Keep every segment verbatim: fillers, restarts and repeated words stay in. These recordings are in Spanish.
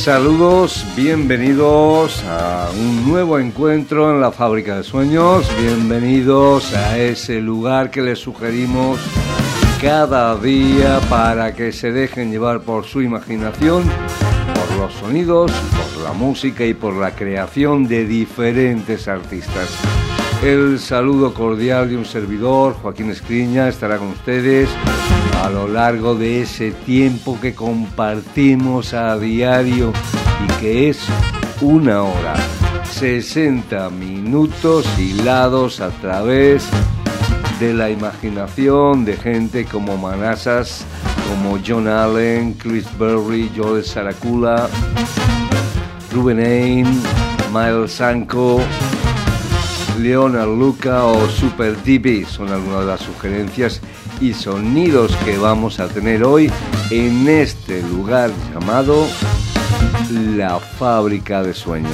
Saludos, bienvenidos a un nuevo encuentro en la Fábrica de Sueños, bienvenidos a ese lugar que les sugerimos cada día para que se dejen llevar por su imaginación, por los sonidos, por la música y por la creación de diferentes artistas. El saludo cordial de un servidor, Joaquín Escriña, estará con ustedes a lo largo de ese tiempo que compartimos a diario y que es una hora, sesenta minutos hilados a través de la imaginación de gente como Manassas, como John Allen, Chris Berry, Joel Saracula, Ruben Ain, Miles Sanko, Leonard Luca o Super D B son algunas de las sugerencias y sonidos que vamos a tener hoy en este lugar llamado La Fábrica de Sueños.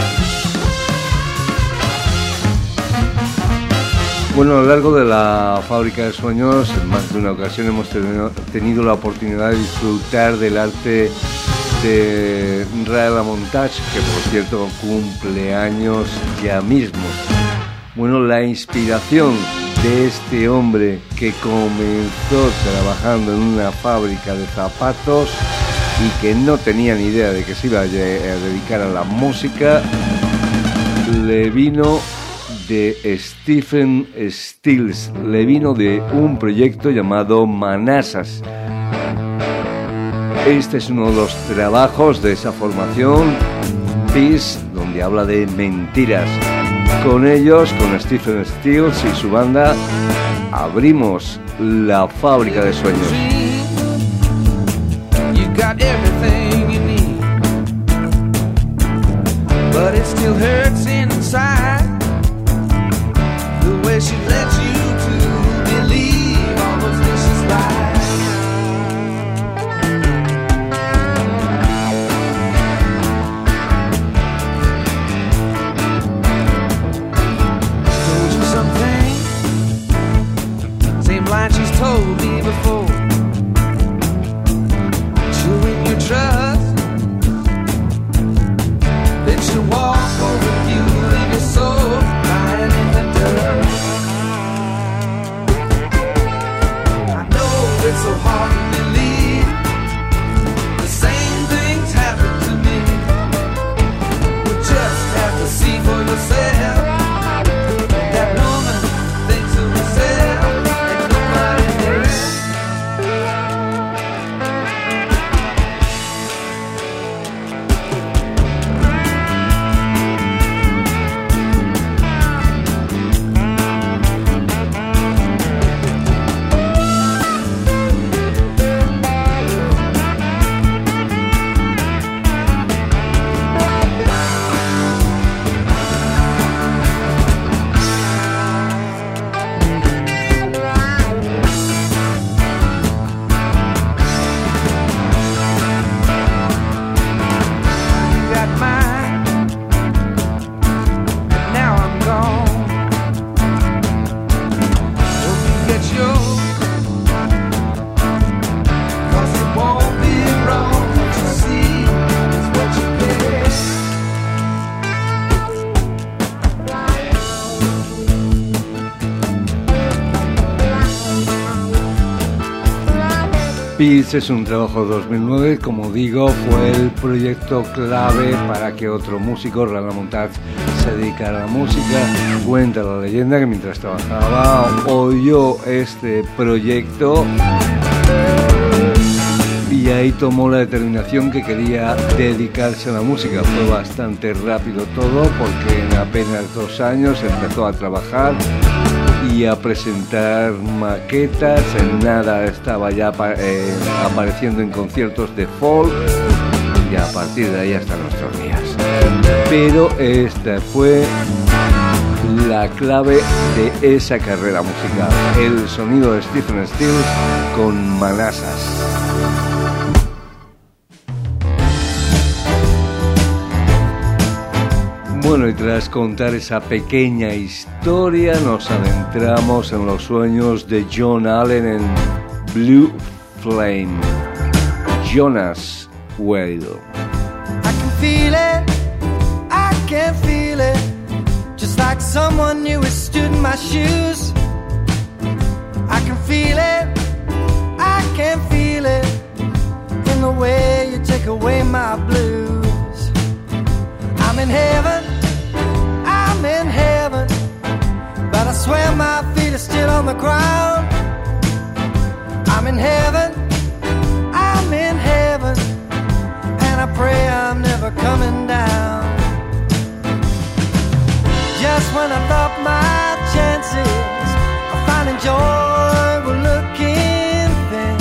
Bueno, a lo largo de La Fábrica de Sueños, en más de una ocasión hemos tenido, tenido la oportunidad de disfrutar del arte de Rael Montage, que por cierto cumple años ya mismo. Bueno, la inspiración de este hombre que comenzó trabajando en una fábrica de zapatos y que no tenía ni idea de que se iba a dedicar a la música, le vino de Stephen Stills, le vino de un proyecto llamado Manassas. Este es uno de los trabajos de esa formación, Peace, donde habla de mentiras. Con ellos, con Stephen Stills y su banda, abrimos La Fábrica de Sueños. She's told me before, she'll win your trust, then she'll walk over you, leave your soul lying in the dust. I know it's so hard to believe the same things happen to me. You just have to see for yourself. That woman thinks of herself. Peace es un trabajo de dos mil nueve, como digo, fue el proyecto clave para que otro músico, Rael Montage, se dedicara a la música. Cuenta la leyenda que mientras trabajaba oyó este proyecto y ahí tomó la determinación que quería dedicarse a la música. Fue bastante rápido todo porque en apenas dos años empezó a trabajar y a presentar maquetas. En nada estaba ya eh, apareciendo en conciertos de folk y a partir de ahí hasta nuestros días. Pero esta fue la clave de esa carrera musical, el sonido de Stephen Stills con Manassas. Bueno, y tras contar esa pequeña historia, nos adentramos en los sueños de John Allen en Blue Flame. Jonas Whale. feel it, I can feel it, just like someone new has stood in my shoes. I can feel it, I can feel it, in the way you take away my blues. I'm in heaven, I'm in heaven, but I swear my feet are still on the ground. I'm in heaven, I'm in heaven, and I pray I'm never coming down. Just when I thought my chances of finding joy were looking thin,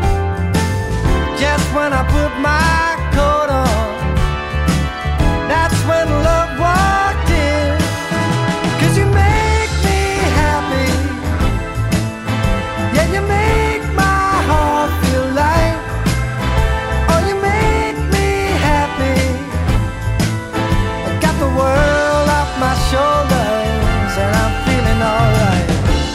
just when I put my coat on, that's when love walked in. 'Cause you make me happy, yeah, you make my heart feel light. Oh, you make me happy, I got the world off my shoulders and I'm feeling alright.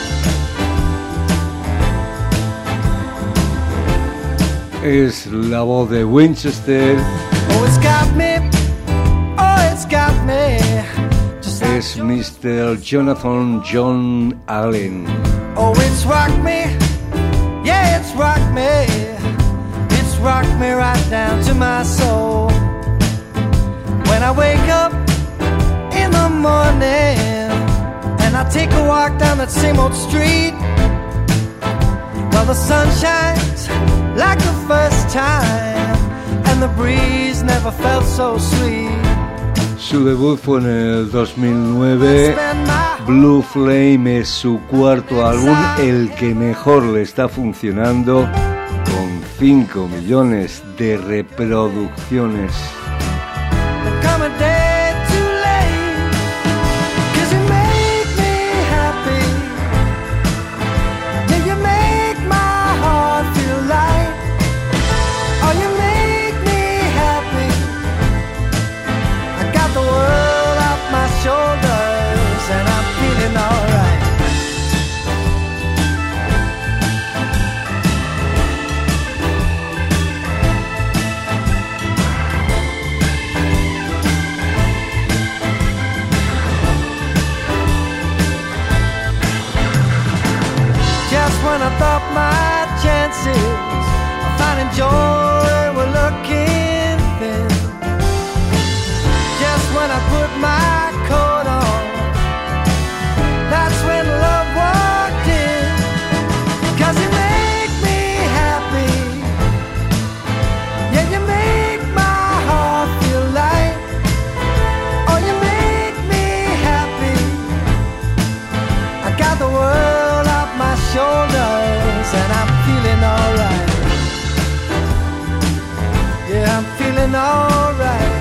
Es la voz de Winchester. Oh, it's got me, oh, it's got me. Just like Es mister Jonathan John Allen. oh, it's rocked me, yeah, it's rocked me. It's rocked me right down to my soul. When I wake up in the morning and I take a walk down that same old street, well, the sun shines like the first time, and the breeze never felt so sweet. Su debut fue en el dos mil nueve. Spend my Blue Flame es su cuarto álbum, el que mejor le está funcionando, con cinco millones de reproducciones. come a day too late, 'cause you make me happy, yeah, you make my heart feel light. Oh, you make me happy, I got the world off my shoulders and I'm feeling alright. Just when I thought my chances of finding joy were looking thin, just when I put my coat on, that's when love walked in. 'Cause you make me happy, yeah, you make my heart feel light. Oh, you make me happy, I got the world off my shoulders and I'm feeling alright. Yeah, I'm feeling alright.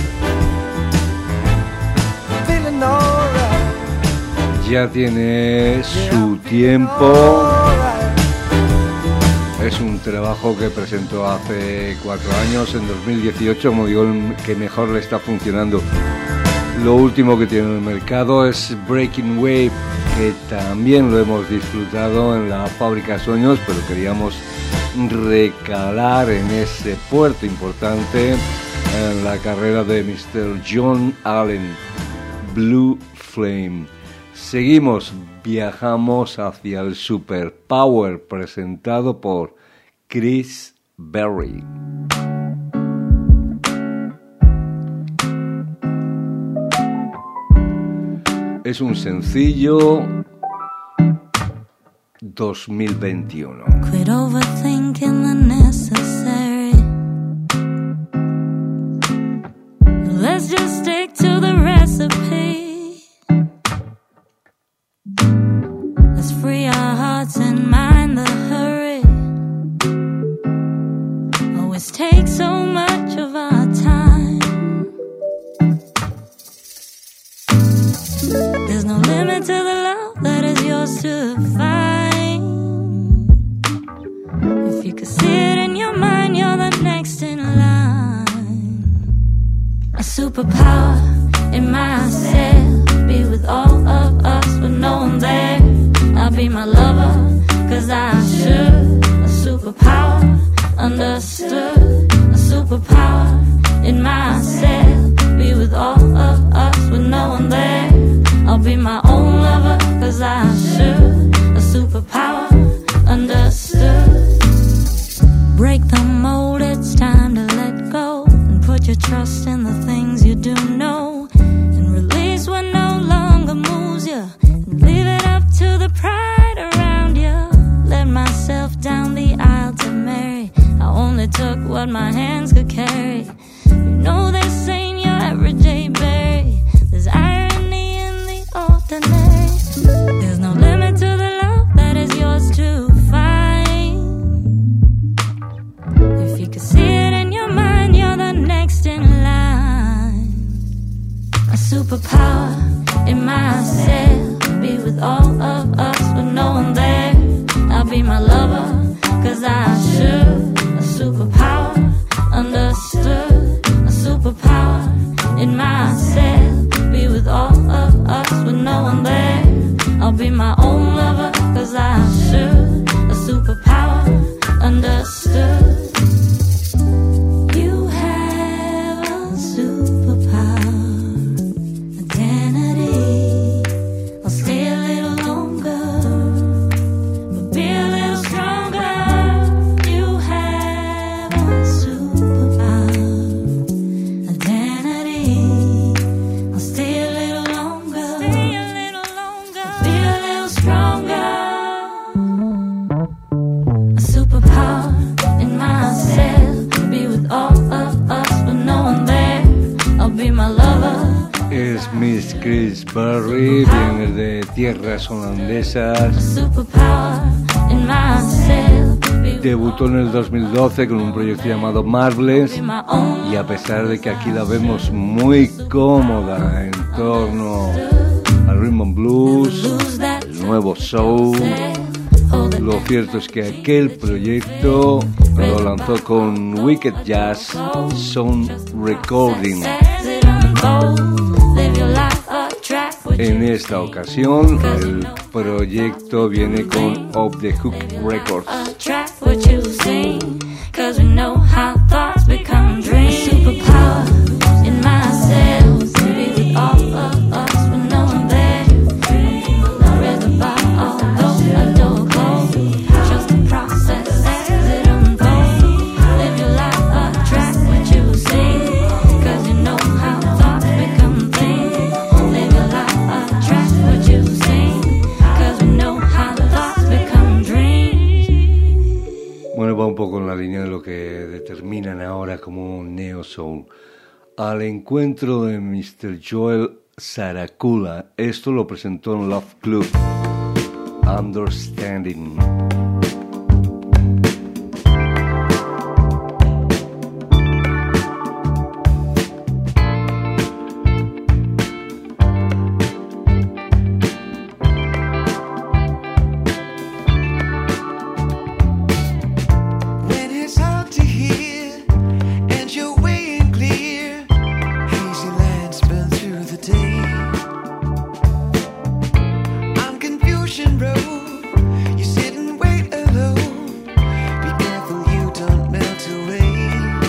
Feeling alright. Ya tiene su tiempo. Alright. Es un trabajo que presentó hace cuatro años, en dos mil dieciocho, como digo, el que mejor le está funcionando. Lo último que tiene en el mercado es Breaking Wave, que también lo hemos disfrutado en la Fábrica de Sueños, pero queríamos recalar en ese puerto importante en la carrera de mister John Allen, Blue Flame. Seguimos, viajamos hacia el Superpower presentado por Chris Berry. Es un sencillo dos mil veintiuno. Quit overthinking the necessary. Let's just stick to the recipe. Let's free our hearts and mind the hurry. Always take so much of our time. There's no limit to the love that is yours to find. If you could see it in your mind, you're the next in line. A superpower in myself, be with all of us with no one there. I'll be my lover, cause I should. A superpower, understood. A superpower in myself. only took what my hands could carry. You know they say in your everyday berry, there's irony in the ordinary. There's no limit to the love that is yours to find. If you could see it in your mind, you're the next in line. A superpower in myself, be with all of us with no one there. I'll be my lover, cause I should. A superpower, understood. A superpower in myself, be with all of us with no one there. I'll be my own lover, cause I should. A superpower, understood. You have a superpower, identity. I'll stay a little longer, but be a little stronger. You have a superpower, identity. I'll stay a little longer, stay a little longer, be a little stronger. A superpower in myself, be with all of us, but no one there. I'll be my lover. Es Miss Chris Berry, viene de tierras holandesas. Superpower in myself, be Debutó en el dos mil doce con un proyecto llamado Marvelous, my own. y a pesar de que aquí la vemos muy cómoda en torno al rhythm and blues, Lose that el nuevo soul, hold it lo cierto es que aquel proyecto lo lanzó con Wicked Jazz Sound Recording. says it on gold. Live your life a track with En esta ocasión, el proyecto viene con Off the Hook Records. a track what you sing, cause we know how thoughts become dreams. Superpower in myself, to be with all of us when no one there. I read about all those adore gold. Trust the process as it unfolds. Live your life a track what you sing, cause you know how thoughts become things. Live your life a track what you sing, cause we know how thoughts become dreams. Bueno, va un poco en la línea de lo que determinan ahora como Neo Soul. Al encuentro de mister Joel Saracula, esto lo presentó en Love Club, Understanding. When it's hard to hear and you're weighing clear, hazy lines burn through the day. On Confusion Road, you sit and wait alone. Be careful you don't melt away.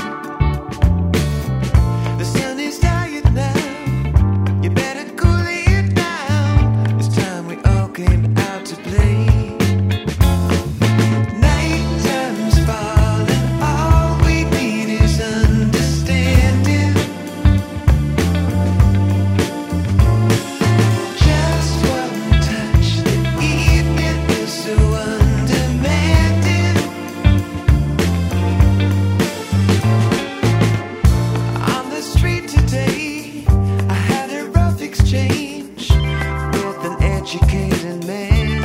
The sun is tired now, you better cool it down. It's time we all came out to play. Nighttime's falling, all we need is understanding. Just one touch, the evening is so undemanding. On the street today, I had a rough exchange with an educated man.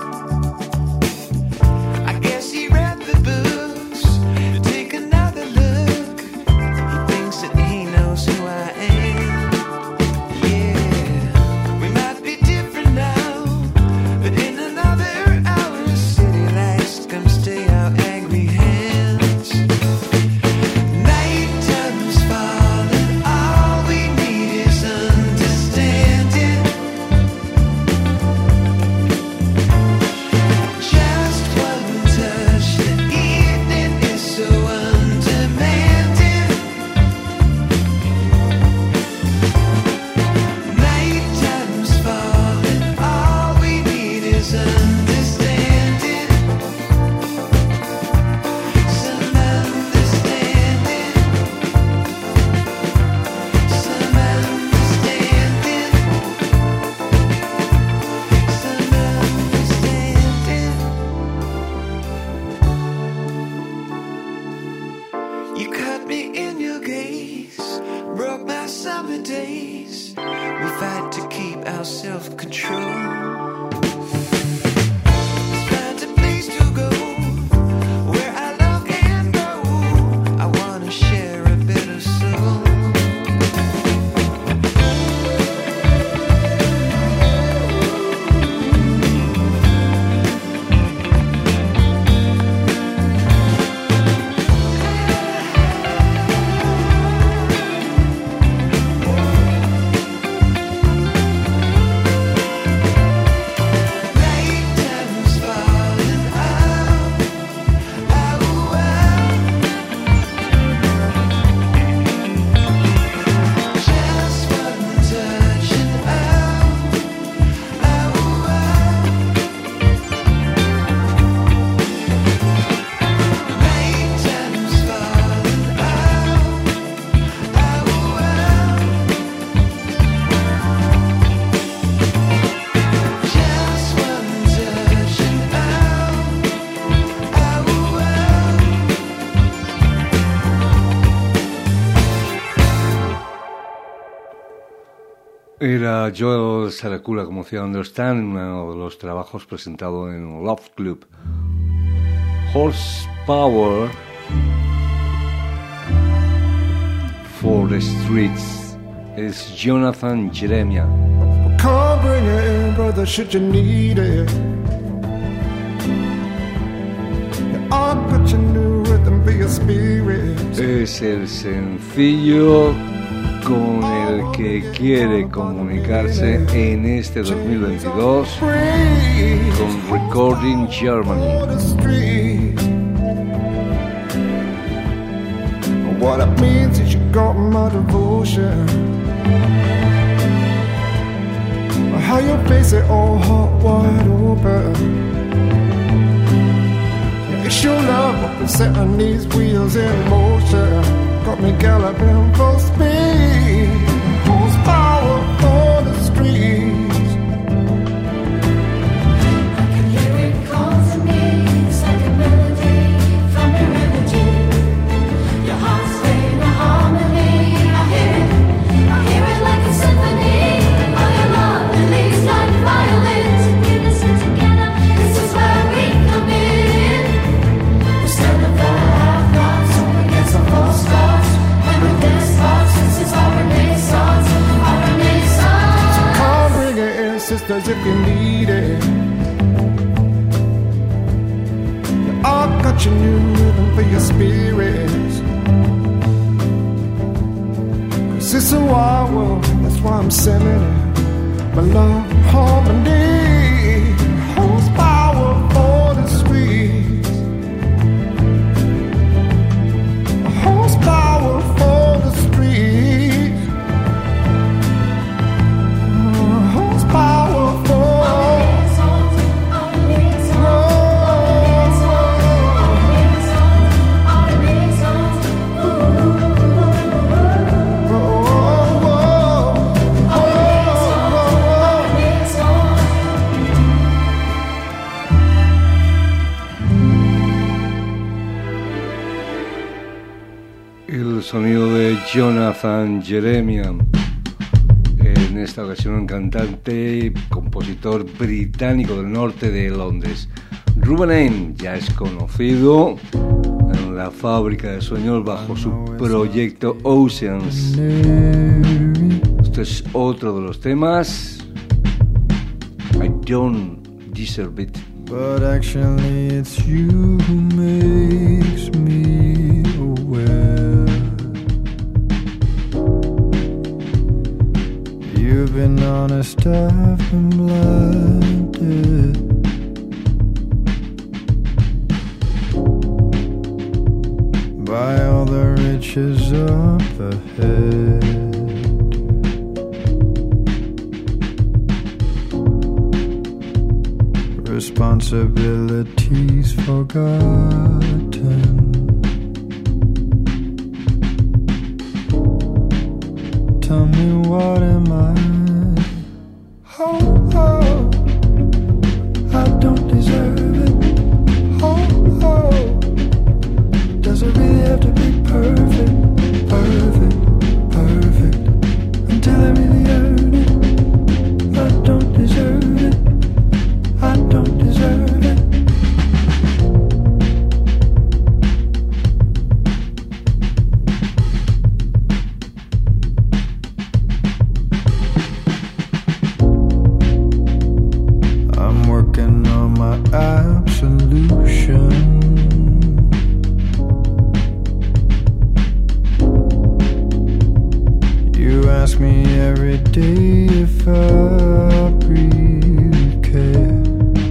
I guess he read the books to take another look. He thinks that he knows who I am. Yeah, we might be different now, but in another hour, city lights come stay our angry hands. Nighttime's falling, all we need is understanding. Just one touch, the evening is so undemanding. Nighttime's falling, all we need is understanding. summer days, we fight to keep our self-control. Era Joel Saracula, como decía Understand, uno de los trabajos presentados en Love Club. Horsepower for the Streets es Jonathan Jeremiah. Come bring it in, brother, should you need it. I'll put your new rhythm for your spirit. Es el sencillo con el que quiere comunicarse en este dos mil veintidós con Recording Germany. What it means is you got my devotion. How you face it all hot, wide open. Yeah, it's your love what been setting these wheels in motion. Got me galloping full speed. Horsepower for the streets. I can hear it call to me. It's like a melody from your energy. Your heart's playing a harmony. I hear it, I hear it like a symphony. All your love released like violins. In unison together, this is where we come in. We stand up for our thoughts, so against the full stars. And with this heart, since it's our renaissance, our renaissance. So come bring it in, sisters, if you need it. Yeah, I've got your new rhythm for your spirits. Cause it's a wild world, that's why I'm sending it. My love, harmony, horsepower for the streets. Horsepower for the streets. Horsepower for El sonido de Jonathan Jeremiah, en esta ocasión un cantante y compositor británico del norte de Londres. Ruben Ain ya es conocido en la Fábrica de Sueños bajo su proyecto Oceans. Este es otro de los temas, I Don't Deserve It. But actually it's you who makes me aware. You've been honest, I've been blinded. By all the riches up ahead. Responsibilities forgotten. Tell me, what am I? Oh, oh, I don't deserve it. Oh, oh, does it really have to be perfect, perfect, perfect? day if I really care.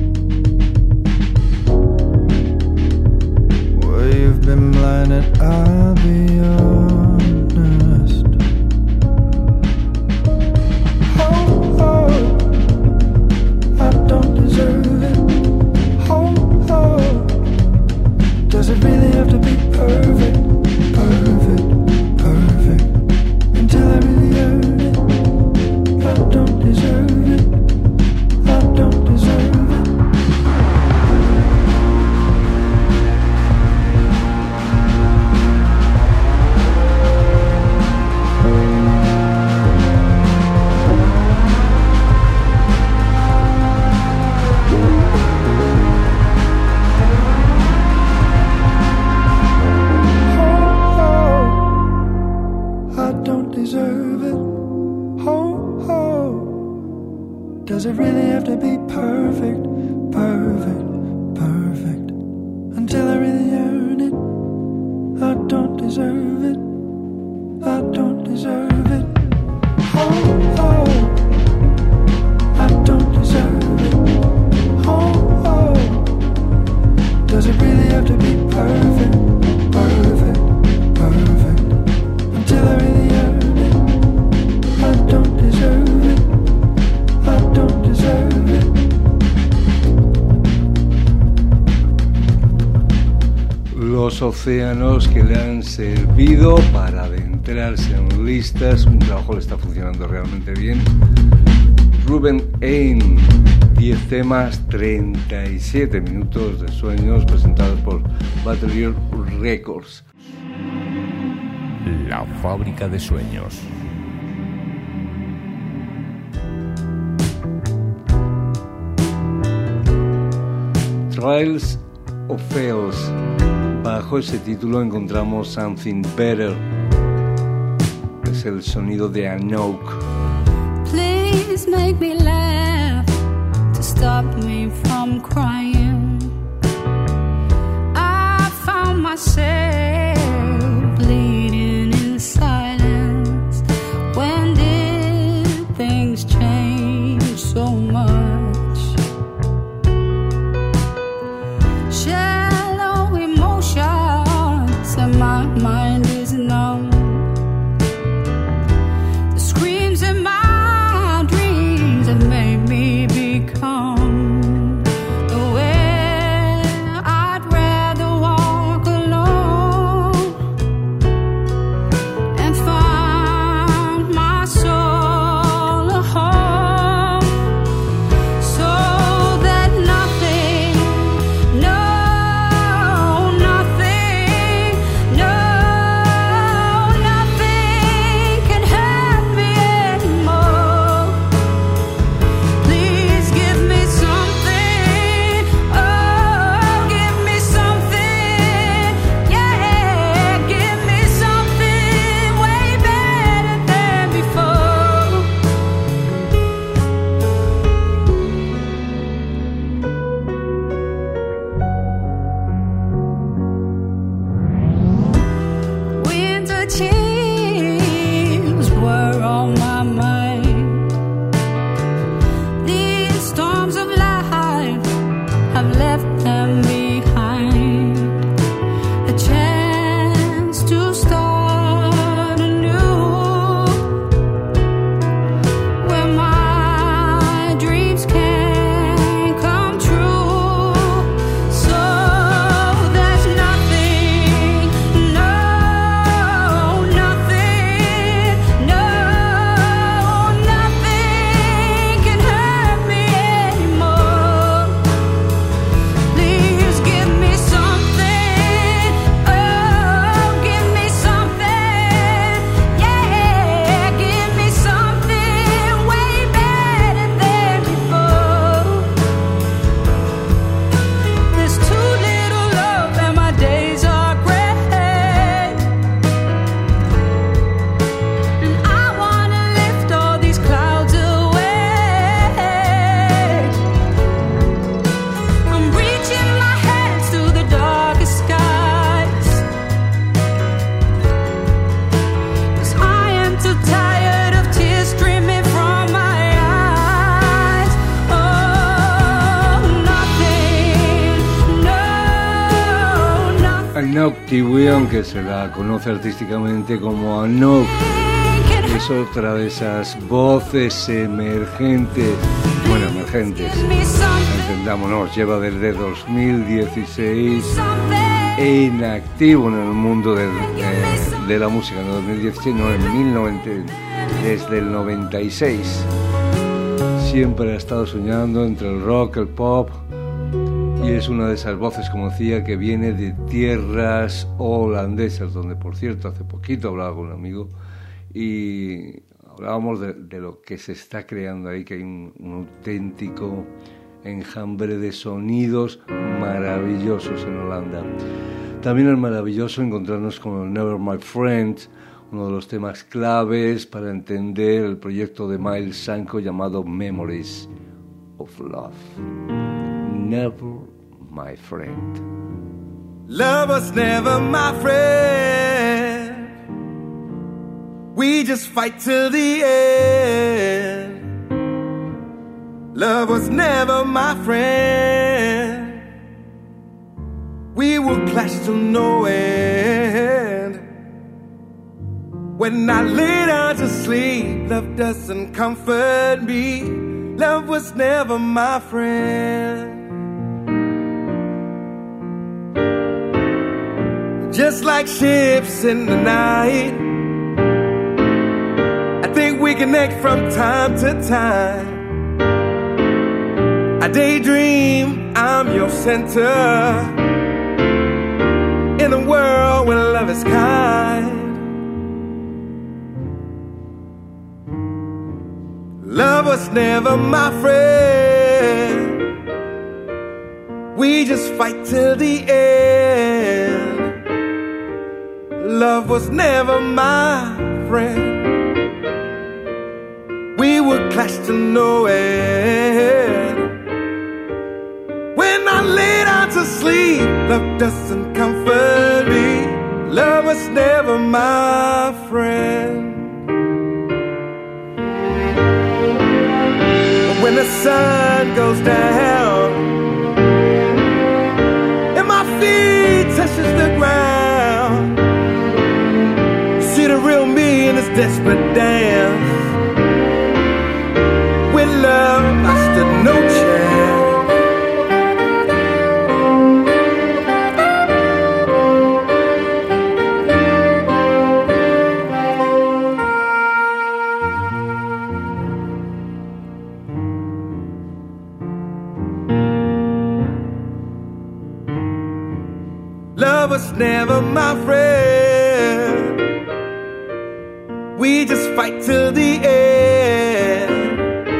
Well, you've been blinded, I'll be honest. Oh, oh, I don't deserve it. Oh, oh, does it really have to be perfect? Perfect, perfect, until I really earn it. I don't deserve it. I don't deserve it. Deserve it. Oh, oh, does it really have to be perfect, perfect, perfect, until I really earn it? I don't deserve it. I don't deserve it. Oh, oh, I don't deserve it. Oh, oh, does it really have to be perfect, perfect, perfect, until I really earn it? I don't deserve it. I don't deserve it. Los océanos que le han servido para adentrarse en listas. Un trabajo le está funcionando realmente bien. Ruben Ain, diez temas, treinta y siete minutos de sueños, presentados por Battery Records. La fábrica de sueños. Trials of Fails. Bajo ese título encontramos Something Better. Es el sonido de Anouk. Please make me laugh to stop me from crying. I found myself bleeding in silence. When did things change so much? Shallow emotions and my mind is numb. The screams in my dreams have made me become aware. I'd rather walk alone and find my soul a home, so that nothing, no, nothing, no, nothing can hurt me anymore. Please give me something, oh, give me something, yeah, give me something way better than before. Winter chills were on my mind. These storms of life have left them behind. A chance to start anew, where my dreams can come true. So there's nothing, no, Anouk Tiwi, aunque se la conoce artísticamente como Anouk, es otra de esas voces emergentes, bueno, emergentes, entendámonos, lleva desde dos mil dieciséis en activo en el mundo de, de, de la música, no dos mil dieciséis, no, en mil novecientos noventa, desde el noventa y seis. Siempre ha estado soñando entre el rock, el pop, y es una de esas voces, como decía, que viene de tierras holandesas, donde, por cierto, hace poquito hablaba con un amigo y hablábamos de, de lo que se está creando ahí, que hay un, un auténtico enjambre de sonidos maravillosos en Holanda. También es maravilloso encontrarnos con el Never My Friend, uno de los temas claves para entender el proyecto de Miles Sanko llamado Memories of Love. Never my friend. Love was never my friend. We just fight till the end. Love was never my friend. We will clash till no end. When I lay down to sleep, love doesn't comfort me. Love was never my friend. Just like ships in the night, I think we connect from time to time. I daydream I'm your center in a world where love is kind. Love was never my friend. We just fight till the end. Love was never my friend. We would clash to no end. When I lay down to sleep, love doesn't comfort me. Love was never my friend. When the sun goes down and my feet touches the ground, see the real me in this desperate dance. With love I stood no chance. Love was never my friend. We just fight till the end.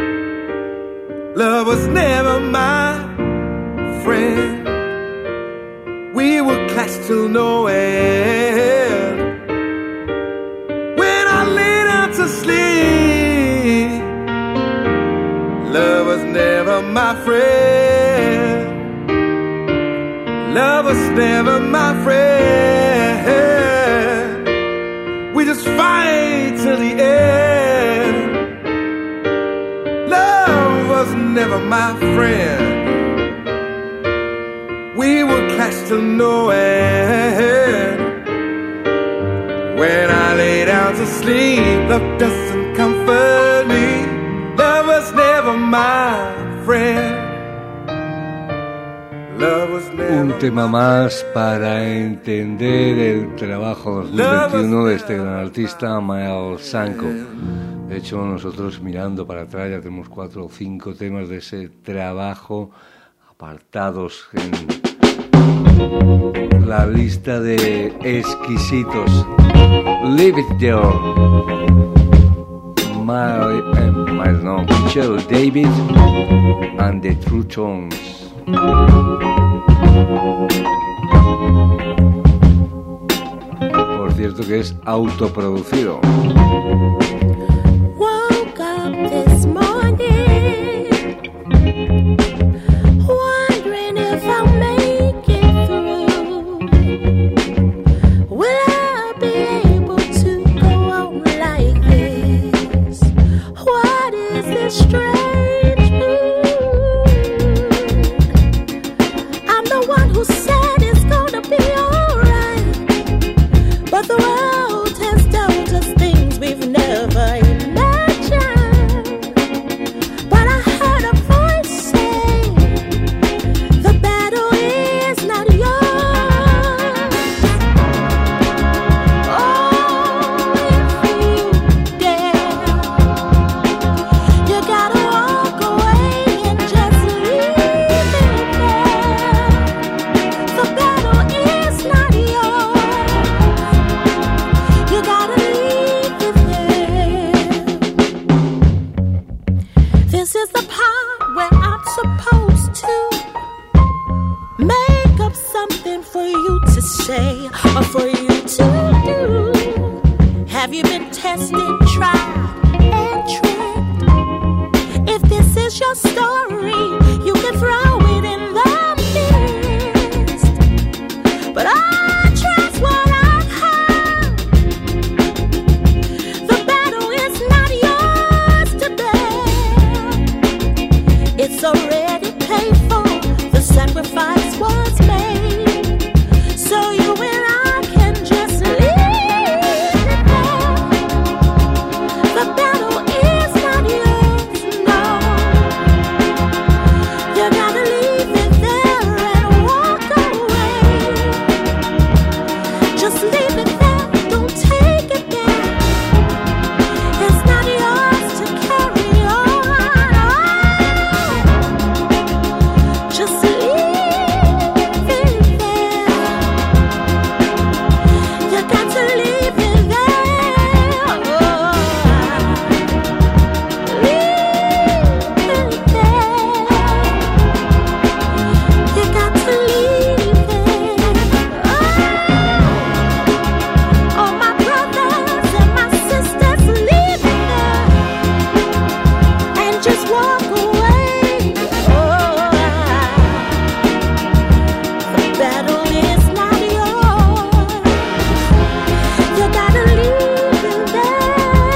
Love was never my friend. We would clash till no end. When I lay down to sleep, love was never my friend. Love was never my friend. We just fight till the end. Love was never my friend. We would clash till no end. When I lay down to sleep, love doesn't comfort me. Love was never my friend. Un tema más para entender el trabajo dos mil veintiuno de este gran artista, Miles Sanko. De hecho, nosotros mirando para atrás ya tenemos cuatro o cinco temas de ese trabajo apartados en la lista de exquisitos. Leave It There. Miles, eh, Miles no, Michelle David and the True Tones. Por cierto que es autoproducido. Woke up this morning, wondering if I'll make it through. Will I be able to go on like this? What is this strange mood? I'm the one who said it's gonna be alright. you to say or for you to do? Have you been tested, tried, and tricked? If this is your story, you can throw it in the mist. But I trust what I've heard. The battle is not yours to bear. It's already paid for. The sacrifice was made. So you and I can just leave it there. The battle is not yours, no. You gotta leave it there and walk away. Just leave it there, don't take it back. It's not yours to carry on. Just leave it there. You got to leave it there. Oh, leave it there. You got to leave it. Oh, oh, my brothers and my sisters, leave it there and just walk away. Oh, the battle is not yours. You gotta leave it there.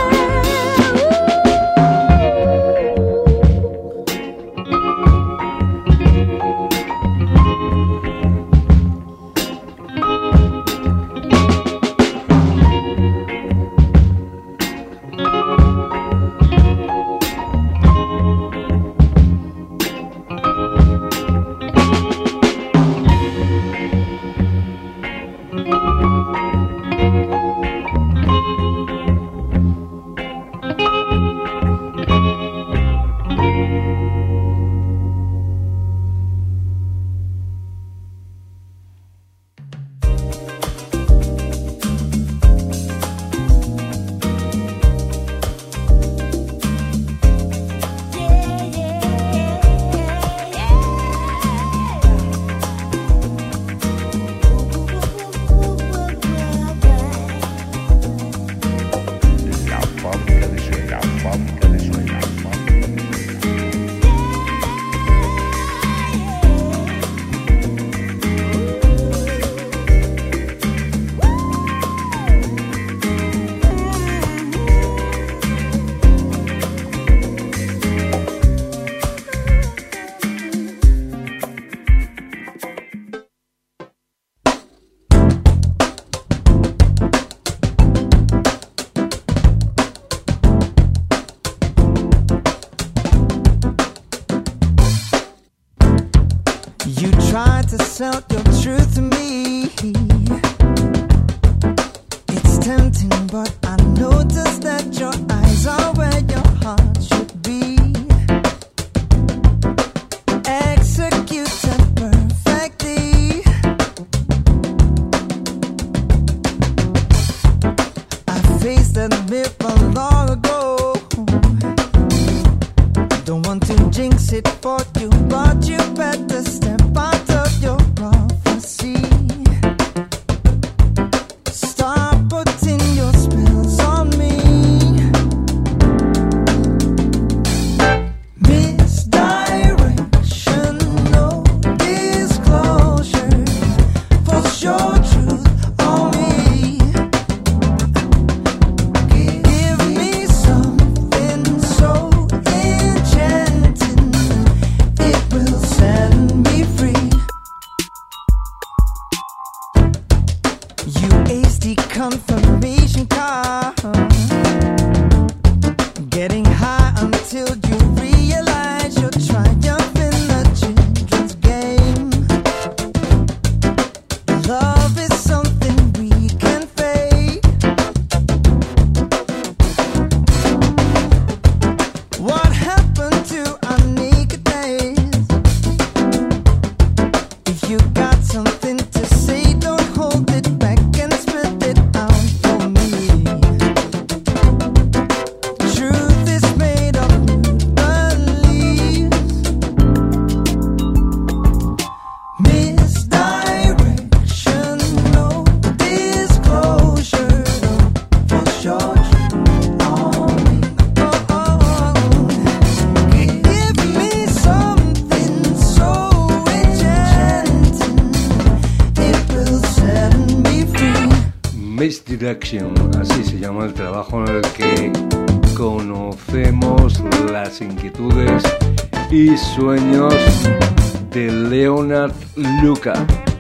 La fábrica de sueños. La fábrica de sueños. La fábrica de sueños. You tried to sell your truth to me. It's tempting, but I noticed that your eyes are where your heart should be. Executed perfectly. I faced that mirror long ago. Don't want to jinx it for you, but you better step out of your prophecy. Stop putting your spells on me. Misdirection, no disclosure. Force your truth on me. Give me something so enchanting, it will set me free. You ace the confirmation card, getting high until you realize you're triumph in the children's game. Love is something we can fake. What happened to our naked days? If you got something to say, don't hold it back and spit it out for me. Truth is made of Misdirection, así se llama el trabajo en el que conocemos las inquietudes y sueños de Leonard Luca.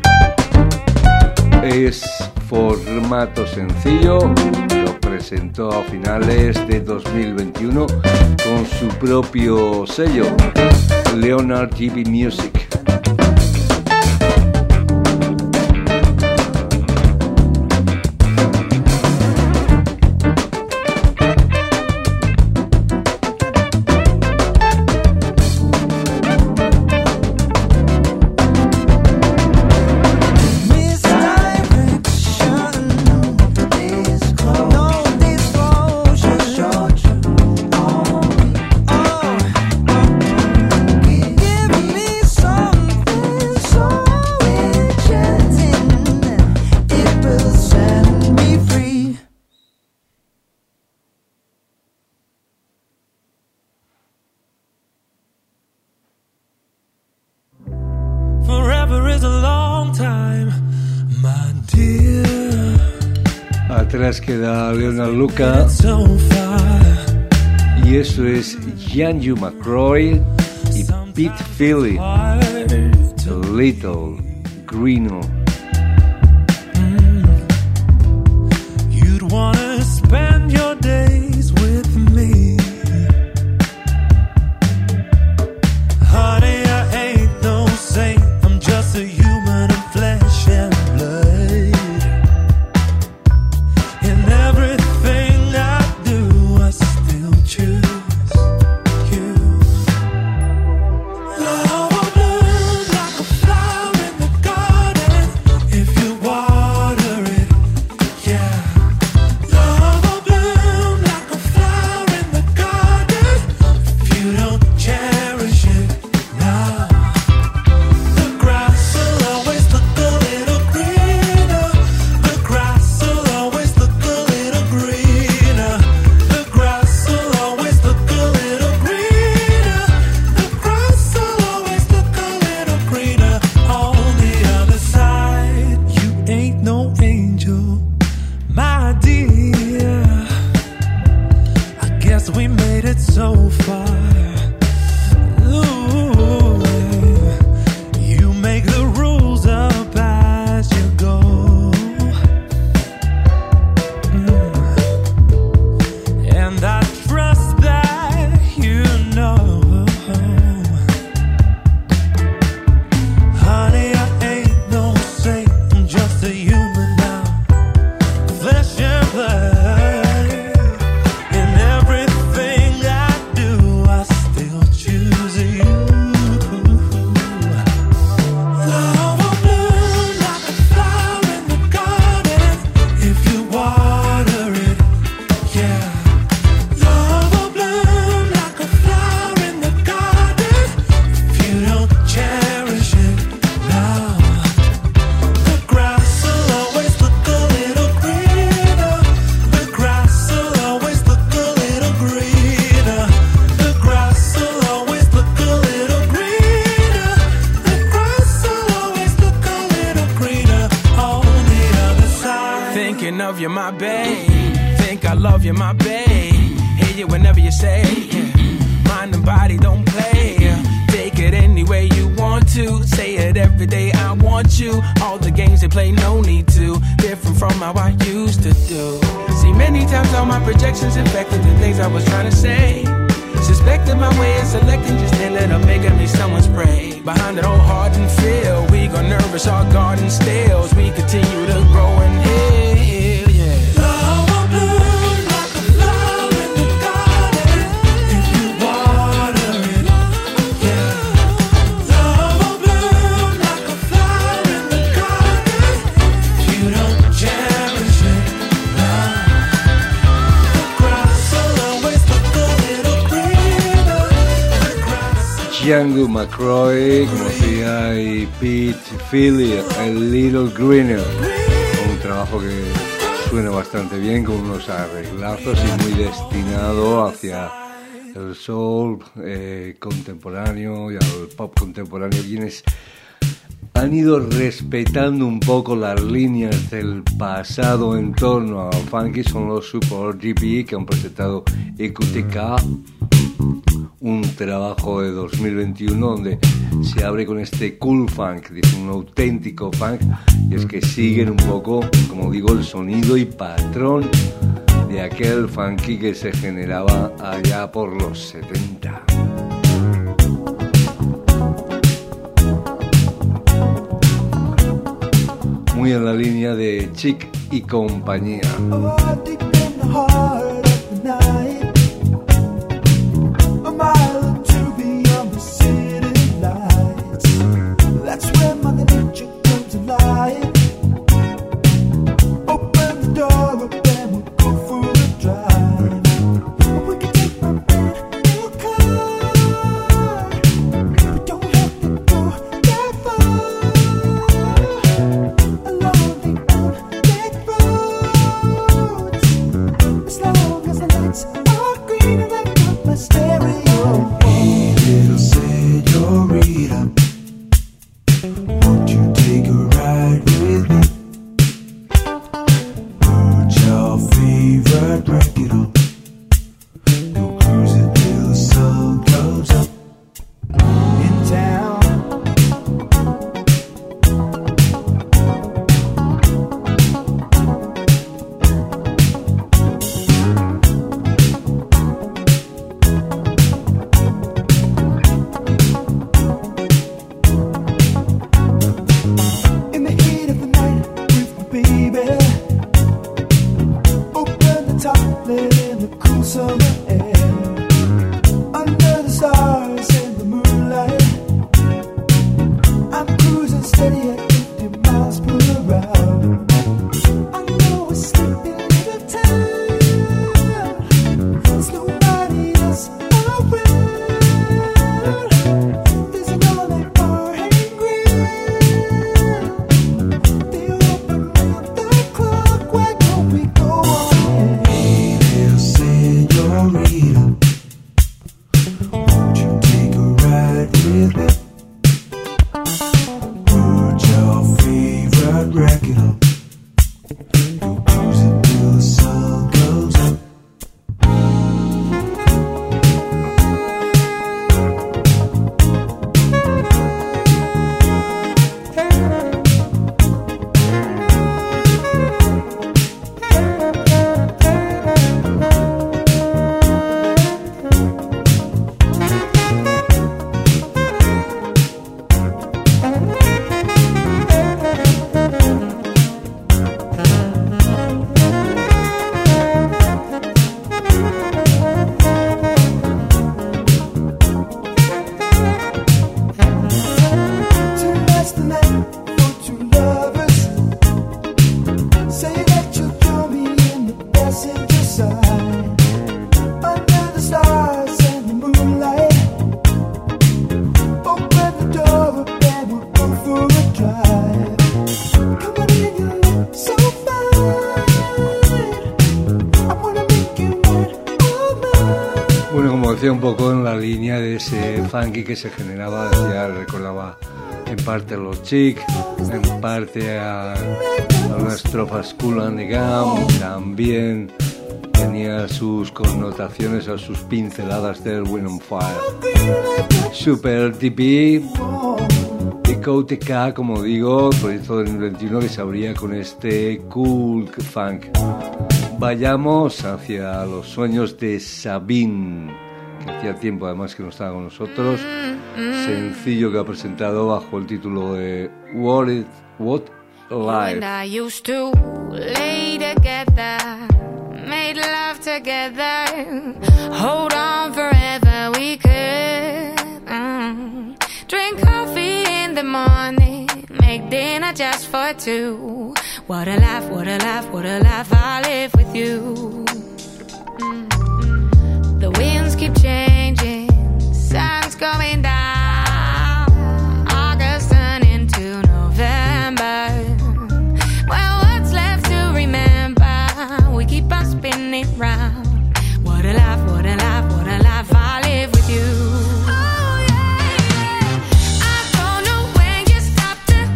Es formato sencillo, lo presentó a finales de dos mil veintiuno con su propio sello, Leonard G B Music. Atrás queda Leonard Luca y eso es Yanju McCroy y Pete Philly, The Little Greeno. You'd wanna spend your days with me, honey. I ain't no saint, I'm just a human of flesh and blood. Of you, my babe. Think I love you, my babe. Hear you whenever you say, mind and body don't play. Take it any way you want to. Say it every day, I want you. All the games they play, no need to. Different from how I used to do. See, many times all my projections infected the things I was trying to say. Suspected my way of selecting, just ended up making me someone's prey. Behind it all hard and feel, we got nervous, our garden stale. We continue to grow and heal. Yanju McCroy, como decía, y Pete Philly, A Little Greener. Un trabajo que suena bastante bien, con unos arreglazos y muy destinado hacia el soul eh, contemporáneo y al pop contemporáneo. Vienes han ido respetando un poco las líneas del pasado en torno al funky. Son los Super G P que han presentado E Q T K, un trabajo de dos mil veintiuno donde se abre con este cool funk, dice, un auténtico funk, y es que siguen un poco, como digo, el sonido y patrón de aquel funky que se generaba allá por los setenta. Muy en la línea de Chic y compañía. That's where Mother Nature comes alive. Open the door up and we'll go for a drive. We can take my brand new car. We don't have to go that far. Along the unlit roads. As long as the lights are green and I've got my stereo. Hey, little señorita, won't you take a ride with me? Put your favorite record on. We'll cruise it till the sun comes up. In town, in the heat of the night with my baby. Open the top, let in the cool summer air. Under the stars and the moonlight, I'm cruising steady at fifty miles per hour. I know a sleepy little town. There's nobody else around. There's an all-night bar and grill. They open round the clock. Why don't we go on? Hey, little señorita, won't you take a ride with me? Put your favorite record on. You'll cruise it till the sun comes up. Tonight's the night for two lovers. Say that you'll join me in the passenger side. Under the stars and the moonlight. Open the door up and we'll go for a drive. Come on in, you look so fine. I wanna make you mine all night. Bueno, como decía, un poco en la línea de ese funky que se generaba, ya recordaba en parte a los Chic, en parte a, a unas estrofas Kool and the Gang, también tenía sus connotaciones o sus pinceladas del Wind on Fire. Super T P, E Q T K, como digo, proyecto del veintiuno que se abría con este cool funk. Vayamos hacia los sueños de Sabine, que hacía tiempo además que no estaba con nosotros. Sencillo que ha presentado bajo el título de What It What Life. And I used to lay together, made love together, hold on forever we could. Mm. Drink coffee in the morning, make dinner just for two. What a life, what a life, what a life I live with you. Mm. The winds keep changing, sun's going down, August turning to November. Well, what's left to remember? We keep on spinning round. What a life, what a life, what a life I live with you. Oh yeah, yeah. I don't know when you stop to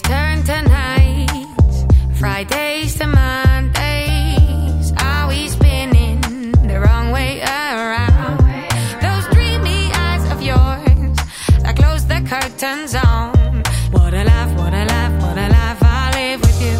turn to nights, Fridays to Mondays. Are we spinning the wrong way around? Those dreamy eyes of yours, I close the curtains on. What a life, what a life, what a life I live with you.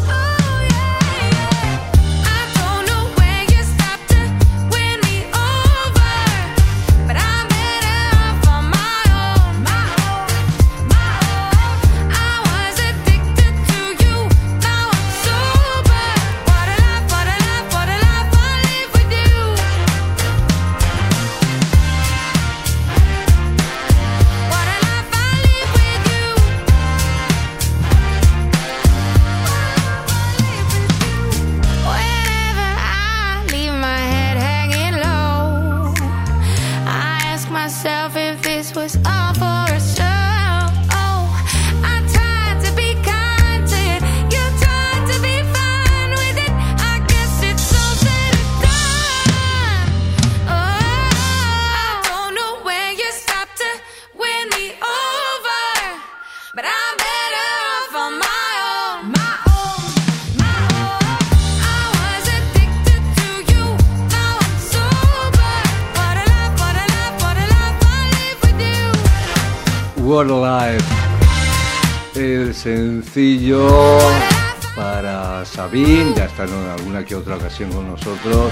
What a Life, el sencillo para Sabine, ya está en alguna que otra ocasión con nosotros.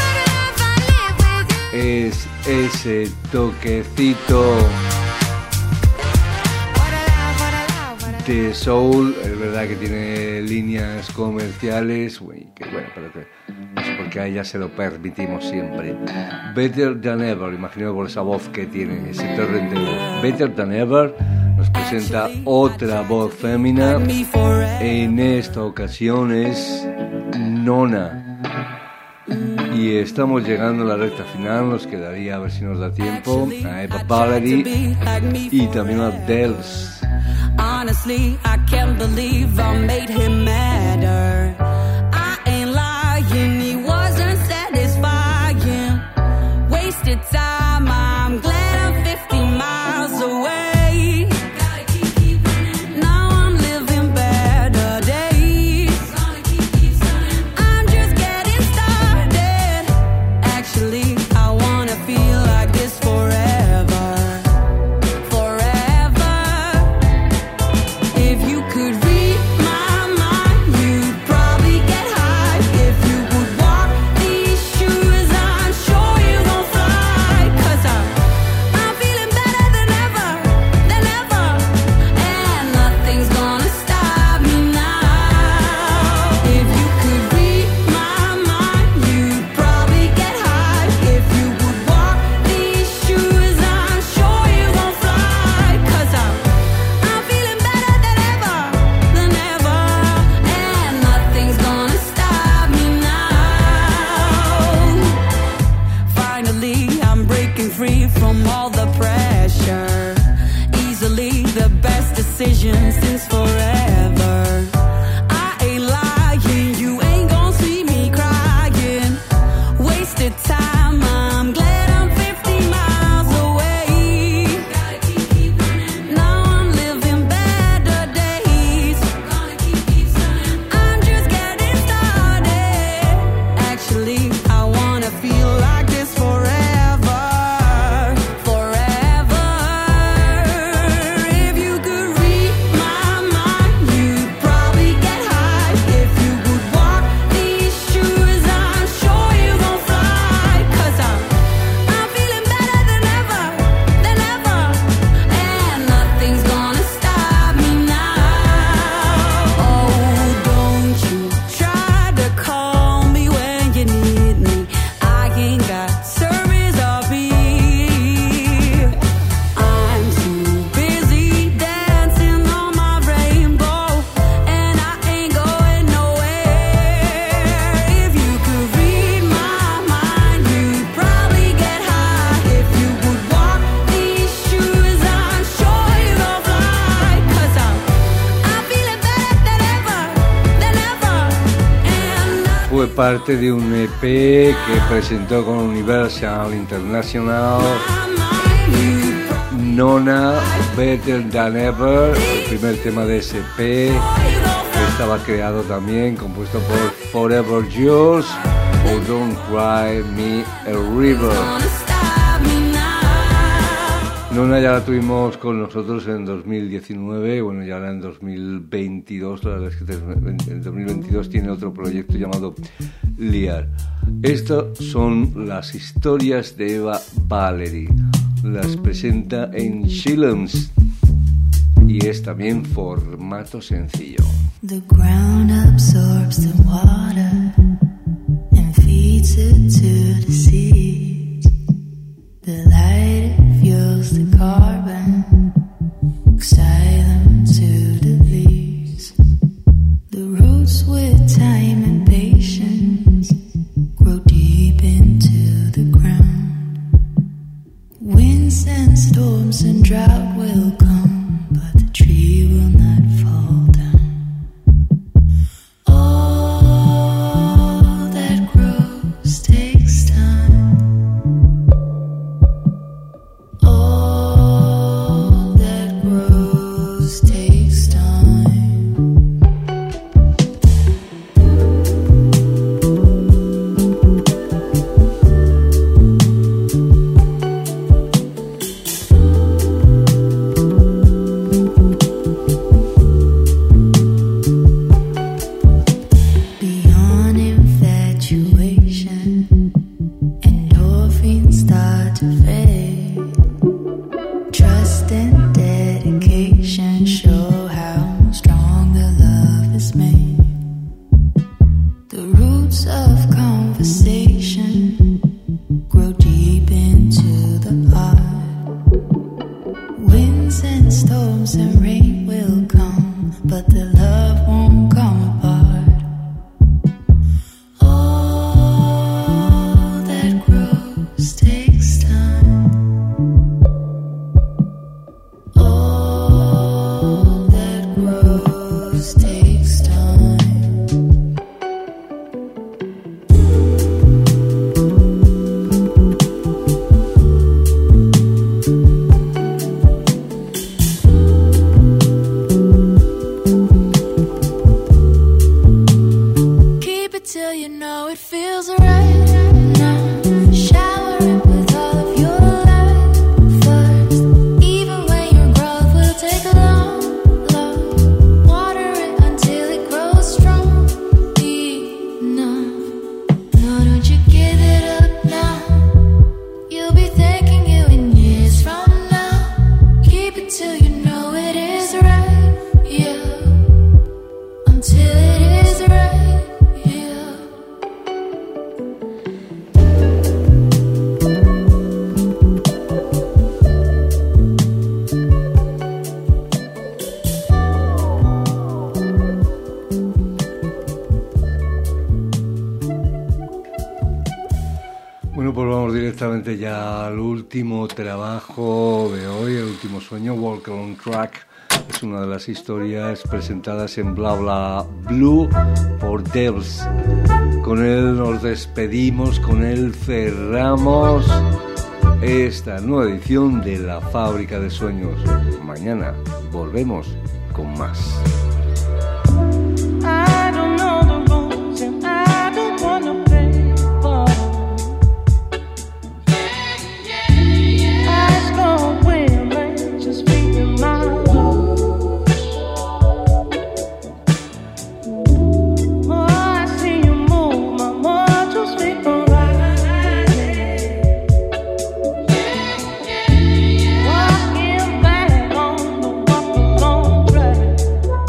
Es ese toquecito de soul, es verdad que tiene líneas comerciales, uy, que bueno, pero que no sé por qué a ella se lo permitimos siempre. Better Than Ever, imagino por esa voz que tiene, ese torrente de voz. Better Than Ever nos presenta otra voz fémina, en esta ocasión es Nona. Y estamos llegando a la recta final, nos quedaría a ver si nos da tiempo a Eva Valerie y también a Dels. Honestly, I can't believe I made him madder. I ain't lying, he wasn't satisfying. Wasted time, I'm glad I'm fifty miles away. Gotta keep, keep running. Now I'm living better days. Gonna keep, keep running. I'm just getting started. Actually, I wanna feel like this forever. Decision since forever. I ain't lying, you ain't gon' see me crying. Wasted time, I'm glad I'm fifty miles away. Gotta keep, keep running. Now I'm living better days. Gonna keep, keep running. I'm just getting started. Actually, I wanna feel like this forever. Parte de un E P que presentó con Universal International, Nona, Better Than Ever, el primer tema de ese P, que estaba creado también, compuesto por Forever Yours o Don't Cry Me a River. Nona ya la tuvimos con nosotros en dos mil diecinueve, bueno, ya ahora en dos mil veintidós, la verdad es que en dos mil veintidós tiene otro proyecto llamado Liar. Estas son las historias de Eva Valery, las presenta en Shillings y es también formato sencillo. The ground absorbs the water and feeds it to the seeds. The light fuels the carbon, exile them to the leaves. The roots with time and patience grow deep into the ground. Winds and storms and drought will come, but the tree will not fall down. All that grows takes time. All that grows takes time. Beyond infatuation, endorphins start to fade. Trust and dedication show how strong the love is made. The roots of conversation grow deep into the heart. Winds and storms and rain will come, but the love won't come apart. All that grows takes time. All that grows takes time. Keep it till you know it feels right now. Shower it with all of your light first. Even when your growth will take long, long. Water it until it grows strong enough. No, don't you give it up now. You'll be thanking you in years from now. Keep it till you know it is right, yeah. Until it is right, yeah. Bueno, pues vamos directamente ya al último trabajo de hoy, el último sueño, Walk on Track. Es una de las historias presentadas en Bla Bla Blue por Devils. Con él nos despedimos, con él cerramos esta nueva edición de La Fábrica de Sueños. Mañana volvemos con más. I don't know the rules and I don't wanna play for them. Eyes go where man just speaking my rules. More I see you move, my more to speak for riding. Walking back on the walk along track.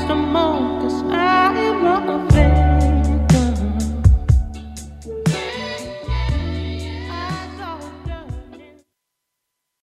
no more.